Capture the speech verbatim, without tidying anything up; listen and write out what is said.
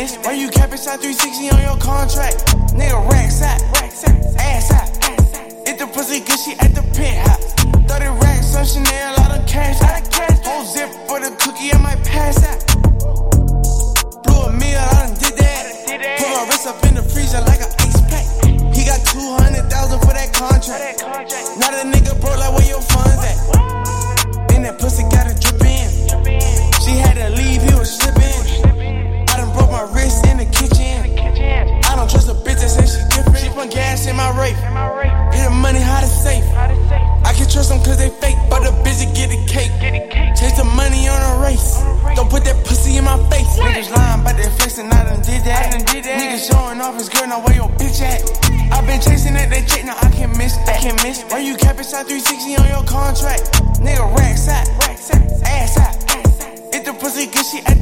miss. Why you cap inside three sixty on your contract? Nigga, racks out, ass out. If the pussy good, she at the penthouse. thirty racks on Chanel, I done cash out. Whole zip for the cookie, I might pass out. Blew a meal, I done did that. Put my wrist up in the freezer like an ice pack. He got two hundred thousand for that contract. Now the nigga broke like where your funds at. And that pussy got a drip in. She had to leave, he was slipping. I done broke my wrist in the kitchen. I don't trust a bitch that say she different. She put gas in my rape. Get the money how to safe. I can trust them cause they fake, but the bitch get the cake. Chase the money on a race. Don't put that pussy in my face. Niggas lying about that flexing, I done did that. Niggas showing off his girl, now where your bitch at? I been chasing that, that check, now I can't miss that. Can't miss. Why you cap inside three sixty on your contract? Nigga, racks out, ass out. If the pussy good, she at